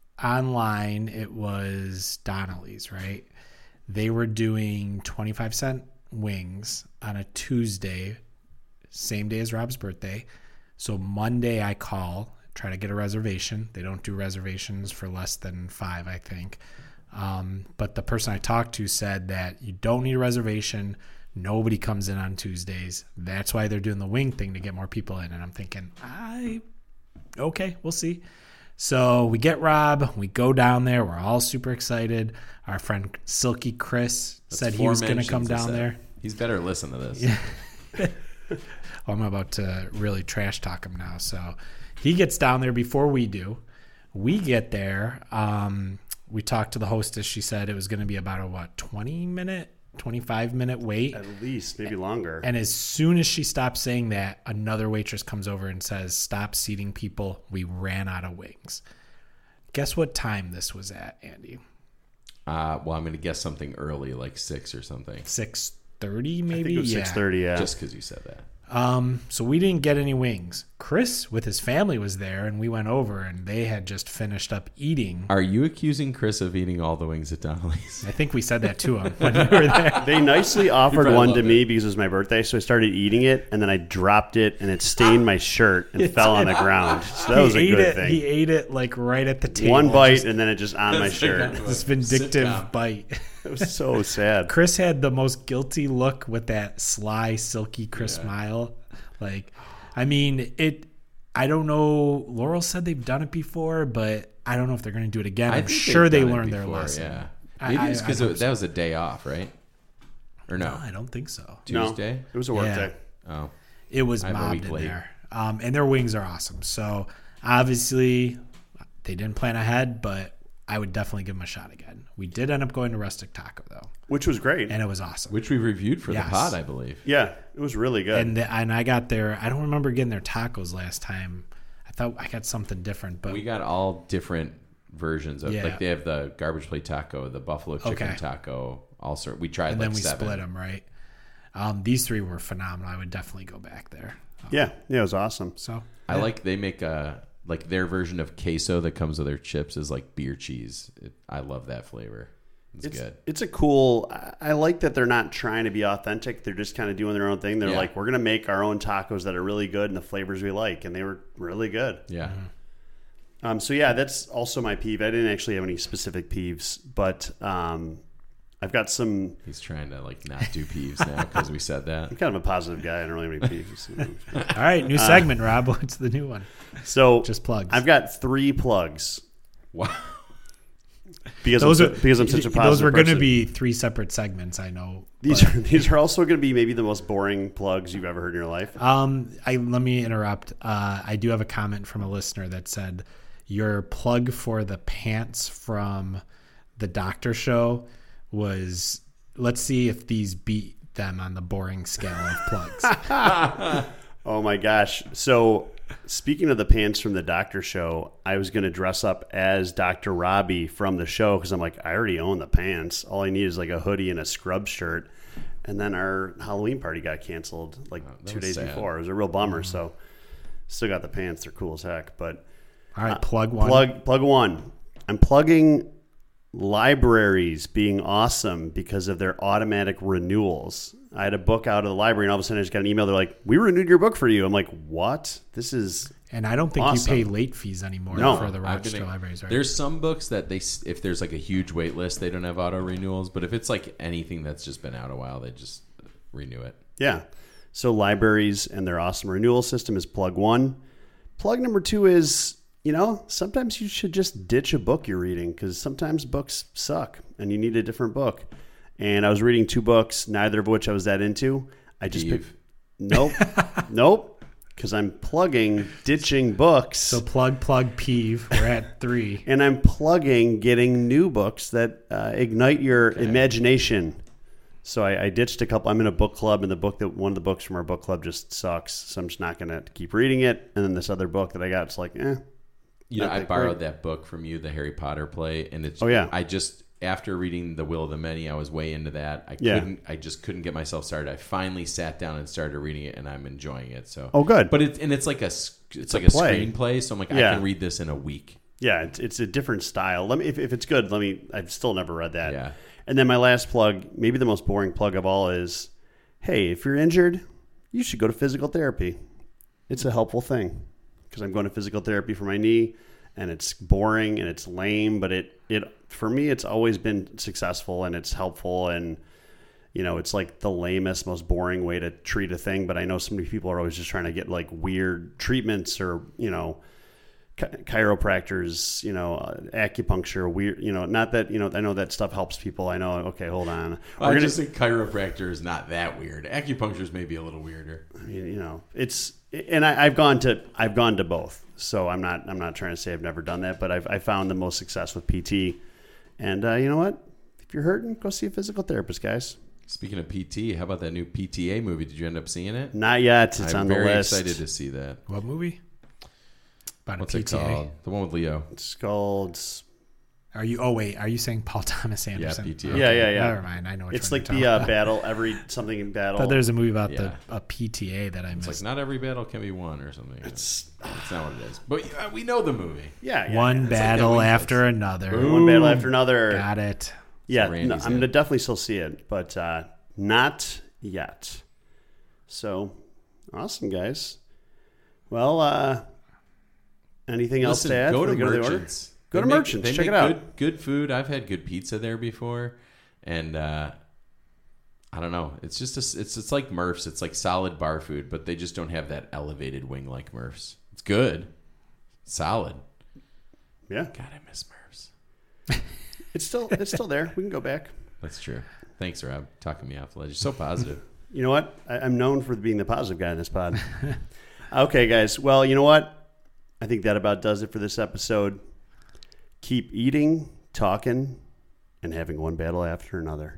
online it was Donnelly's, right? They were doing twenty-five cent wings on a Tuesday, same day as Rob's birthday. So Monday I call, try to get a reservation. They don't do reservations for less than five, I think. Um, but the person I talked to said that you don't need a reservation. Nobody comes in on Tuesdays. That's why they're doing the wing thing to get more people in. And I'm thinking, I okay, we'll see. So we get Rob, we go down there, we're all super excited. Our friend Silky Chris That's said he four was going to come mentions, down he said. there. He's better listen to this. Yeah. Oh, I'm about to really trash talk him now. So he gets down there before we do. We get there. Um, we talked to the hostess. She said it was going to be about a, what, twenty minute, twenty-five minute wait. At least, maybe longer. And as soon as she stops saying that, another waitress comes over and says, stop seating people. We ran out of wings. Guess what time this was at, Andy? Uh, well, I'm going to guess something early, like six or something. six thirty I maybe? think it was Yeah. six thirty, yeah. Just because you said that. Um, so we didn't get any wings. Chris with his family was there, and we went over, and they had just finished up eating. Are you accusing Chris of eating all the wings at Donnelly's? I think we said that to him when we were there. They nicely offered probably one to loved me because it was my birthday, so I started eating it, and then I dropped it, and it stained my shirt and fell on the ground. So that was a he ate good it. thing. He ate it like right at the table. One bite, Just and then it just on my shirt. this Sit down. vindictive bite. It was so sad. Chris had the most guilty look with that sly, silky Chris Yeah. smile. Like, I mean, it. I don't know. Laurel said they've done it before, but I don't know if they're going to do it again. I I'm think sure they've they done it learned their before, lesson. Yeah. I- Maybe I- it's because I hope that was a day off, right? Or no? No, I don't think so. Tuesday? No, it was a work Yeah. day. Oh. It was I'm a mobbed week in late. there. Um, and their wings are awesome. So obviously they didn't plan ahead, but I would definitely give them a shot again. We did end up going to Rustic Taco though, Which was great. and it was awesome. Which we reviewed for Yes. the pod, I believe. Yeah, it was really good. And the, and I got their. I don't remember getting their tacos last time. I thought I got something different, but We got all different versions of Yeah. like they have the garbage plate taco, the buffalo chicken Okay. taco, all sort. We tried and like then we seven. split them right. Um, these three were phenomenal. I would definitely go back there. Um, yeah, yeah, it was awesome. So I yeah. like they make a like their version of queso that comes with their chips is like beer cheese. It, I love that flavor. It's, It's, good. it's a cool. I- I like that they're not trying to be authentic. They're just kind of doing their own thing. They're Yeah. like, we're going to make our own tacos that are really good and the flavors we like, and they were really good. Yeah. Um, so yeah, that's also my peeve. I didn't actually have any specific peeves, but um, I've got some. He's trying to like not do peeves now because we said that. I'm kind of a positive guy. I don't really have any peeves. All right, new segment, uh, Rob. What's the new one? So just plugs. I've got three plugs. Wow. Because those I'm, are, because I'm such a positive Those were going to person. be three separate segments, I know. These are these are also going to be maybe the most boring plugs you've ever heard in your life. Um, I let me interrupt. Uh, I do have a comment from a listener that said your plug for the pants from the Doctor Show was. Let's see if these beat them on the boring scale of plugs. Oh my gosh! So. Speaking of the pants from the Doctor Show, I was going to dress up as Doctor Robbie from the show because I'm like, I already own the pants. All I need is like a hoodie and a scrub shirt. And then our Halloween party got canceled like oh, two days sad. before. It was a real bummer. Mm-hmm. So still got the pants. They're cool as heck. But all right, uh, plug one. Plug plug one. I'm plugging libraries being awesome because of their automatic renewals. I had a book out of the library, and all of a sudden I just got an email. They're like, "We renewed your book for you." I'm like, "What? This is." And I don't think awesome. you pay late fees anymore no, for the Rochester libraries, right? There's some books that they, if there's like a huge wait list, they don't have auto renewals. But if it's like anything that's just been out a while, they just renew it. Yeah. So libraries and their awesome renewal system is plug one. Plug number two is, you know, sometimes you should just ditch a book you're reading because sometimes books suck and you need a different book. And I was reading two books, neither of which I was that into. I just Eve. picked. Nope. Nope. Because I'm plugging ditching books. So plug, plug, peeve. We're at three. And I'm plugging getting new books that uh, ignite your okay. imagination. So I, I ditched a couple. I'm in a book club, and the book that one of the books from our book club just sucks. So I'm just not going to keep reading it. And then this other book that I got, it's like, eh. You know, I borrowed great. that book from you, the Harry Potter play, and it's. Oh yeah. I just after reading The Will of the Many, I was way into that. I yeah. couldn't. I just couldn't get myself started. I finally sat down and started reading it, and I'm enjoying it. So. Oh, good. But it's and it's like a it's, it's like a, a play. screenplay. So I'm like, yeah. I can read this in a week. Yeah, it's, it's a different style. Let me if, if it's good. Let me. I've still never read that. Yeah. And then my last plug, maybe the most boring plug of all, is, hey, if you're injured, you should go to physical therapy. It's a helpful thing because I'm going to physical therapy for my knee, and it's boring and it's lame, but it it for me it's always been successful and it's helpful, and you know it's like the lamest, most boring way to treat a thing. But I know so many people are always just trying to get like weird treatments or you know. chiropractors, you know, uh, acupuncture, weird, you know, not that, you know, I know that stuff helps people. I know, okay, hold on. Well, We're I gonna, just think chiropractor is not that weird. Acupuncture is maybe a little weirder. I mean, you know, it's, and I, I've gone to, I've gone to both. So I'm not, I'm not trying to say I've never done that, but I've, I found the most success with P T. And uh, you know what? If you're hurting, go see a physical therapist, guys. Speaking of P T, how about that new P T A movie? Did you end up seeing it? Not yet. It's I'm on the very list. excited to see that. What movie? About What's a it P T A? called? The one with Leo. It's called. Are you? Oh wait, are you saying Paul Thomas Anderson? Yeah, P T A. Okay, Yeah, yeah, yeah. Never mind. I know. Which It's one like you're the talking uh, about. battle, every something in I battle. thought there's a movie about Yeah. the a P T A that I It's missed. like not every battle can be won or something. It's That's not what it is. But uh, we know the movie. yeah, yeah One yeah. like battle that week. after another. Boom. One battle after another. Got it. Yeah, Randy's no, I'm in. going to definitely still see it, but uh, not yet. So, awesome, guys. Well, uh, anything else Listen, to add? go to before they go the order? Merchants. Go They to make- Merchants. they Check make it out. Good, good food. I've had good pizza there before, and uh, I don't know. It's just a, it's it's like Murph's. It's like solid bar food, but they just don't have that elevated wing like Murph's. It's good, solid. Yeah, God, I miss Murph's. it's still it's still there. We can go back. That's true. Thanks, Rob. Talking me off the ledge. You're so positive. You know what? I, I'm known for being the positive guy in this pod. Okay, guys. Well, you know what? I think that about does it for this episode. Keep eating, talking, and having one battle after another.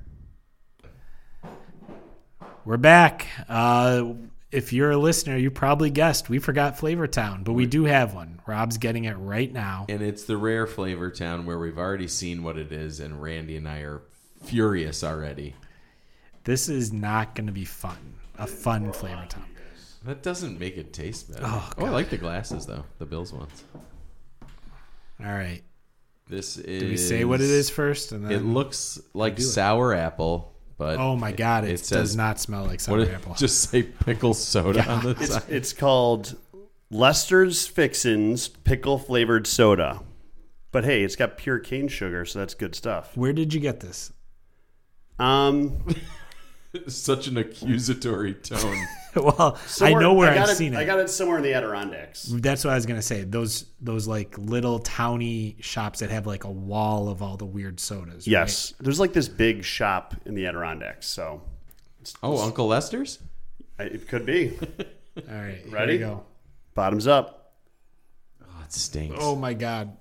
We're back. Uh, if you're a listener, you probably guessed we forgot Flavor Town, but we do have one. Rob's getting it right now. And it's the rare Flavor Town where we've already seen what it is, and Randy and I are furious already. This is not going to be fun. A fun Flavor Town. That doesn't make it taste better. Oh, oh I like the glasses, though. The Bills ones. All right. This is... Did we say what it is first? And then It looks like do it. sour apple, but... Oh, my God. It, it does says- not smell like sour What did apple. just say pickle soda on the It's, side? it's called Lester's Fixins Pickle Flavored Soda. But hey, it's got pure cane sugar, so that's good stuff. Where did you get this? Um, Such an accusatory tone. Well, I somewhere- know where I got I've seen it. I got it somewhere in the Adirondacks. That's what I was gonna say. Those those like little towny shops that have like a wall of all the weird sodas. Yes, there's like this big shop in the Adirondacks, so Oh, Uncle Lester's? I- it could be. Right? All right. Ready? Here we go. Bottoms up. Oh, it stinks. Oh my god.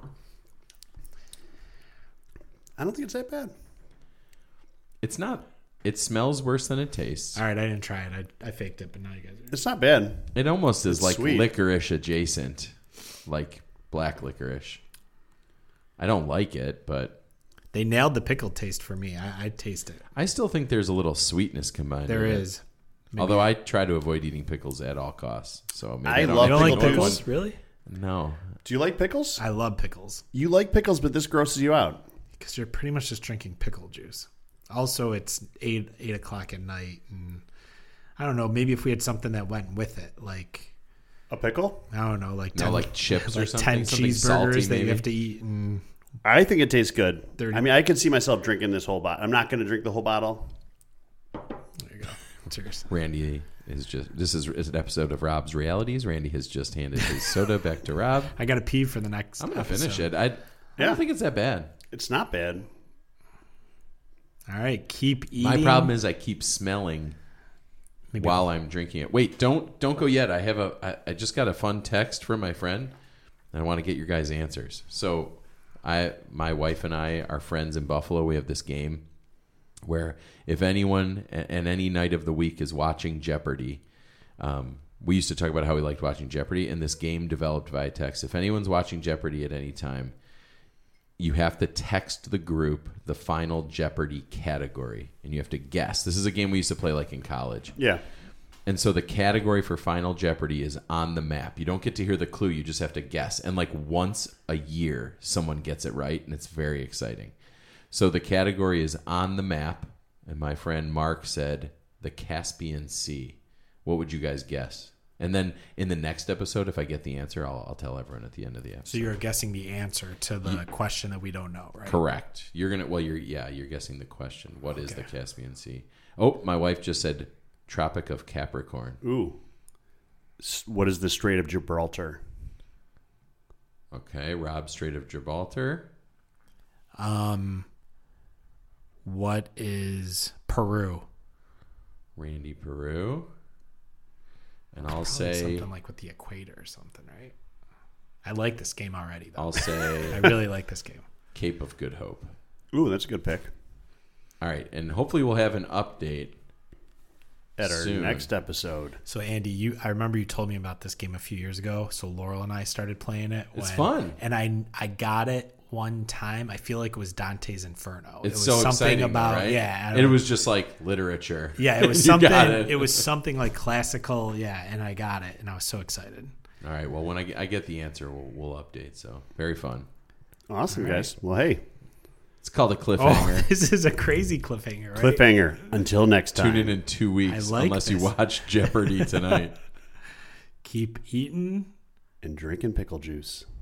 I don't think it's that bad. It's not. It smells worse than it tastes. All right, I didn't try it. I, I faked it, but now you guys are. It's not bad. It almost is It's like sweet. licorice adjacent, like black licorice. I don't like it, but They nailed the pickle taste for me. I, I taste it. I still think there's a little sweetness combined. There with it. is. Maybe. Although I try to avoid eating pickles at all costs. So maybe I I don't love You don't like pickle pickles? juice. Really? No. Do you like pickles? I love pickles You like pickles, but this grosses you out. because you're pretty much just drinking pickle juice. Also, it's eight eight o'clock at night, and I don't know. Maybe if we had something that went with it, like A pickle? I don't know, like No, like chips or like something? ten Something cheeseburgers salty, that you maybe? have to eat. And I think it tastes good. thirty I mean, I could see myself drinking this whole bottle. I'm not going to drink the whole bottle. there you go. Cheers. Randy is just. This is, is an episode of Rob's Realities. Randy has just handed his soda back to Rob. I got to pee for the next. I'm gonna episode. finish it. I, I Yeah. don't think it's that bad. It's not bad. All right, keep eating. My problem is I keep smelling Maybe while I'm drinking it. Wait, don't don't go yet. I have a. I, I just got a fun text from my friend, and I want to get your guys' answers. So, I, my wife and I are friends in Buffalo. We have this game where if anyone a- and any night of the week is watching Jeopardy, um, we used to talk about how we liked watching Jeopardy, and this game developed via text. If anyone's watching Jeopardy at any time, you have to text the group the final Jeopardy category, and you have to guess. This is a game we used to play like in college. Yeah. And so the category for Final Jeopardy is on the map. You don't get to hear the clue. You just have to guess. And like once a year, someone gets it right, and it's very exciting. So the category is on the map, and my friend Mark said the Caspian Sea. What would you guys guess? And then in the next episode, if I get the answer, I'll, I'll tell everyone at the end of the episode. So you're guessing the answer to the question that we don't know, right? Correct. You're gonna. Well, you're yeah. You're guessing the question. What is Okay. the Caspian Sea? Oh, my wife just said Tropic of Capricorn. Ooh. S- What is the Strait of Gibraltar? Okay, Rob, Strait of Gibraltar. Um, what is Peru? Randy, Peru. And I'll Probably say something like with the equator or something, right? I like this game already, though. I'll say I really like this game. Cape of Good Hope. Ooh, that's a good pick. All right, and hopefully we'll have an update. At our Soon. next episode. So Andy, you I remember you told me about this game a few years ago. So Laurel and I started playing it. It's when- fun. and I I got it one time. I feel like it was Dante's Inferno. It's it was so something exciting, though, about right? yeah. I And don't it know. was just like literature. yeah. It was You something. got It. it. was something like classical. Yeah, and I got it, and I was so excited. All right. Well, when I get, I get the answer, we'll, we'll update. So very fun. Awesome, guys. Well, hey, It's called a Oh, cliffhanger. this is a crazy cliffhanger, right? cliffhanger. Until next time. Tune in in two weeks, I like unless you this. watch Jeopardy tonight. Keep eating. And drinking pickle juice.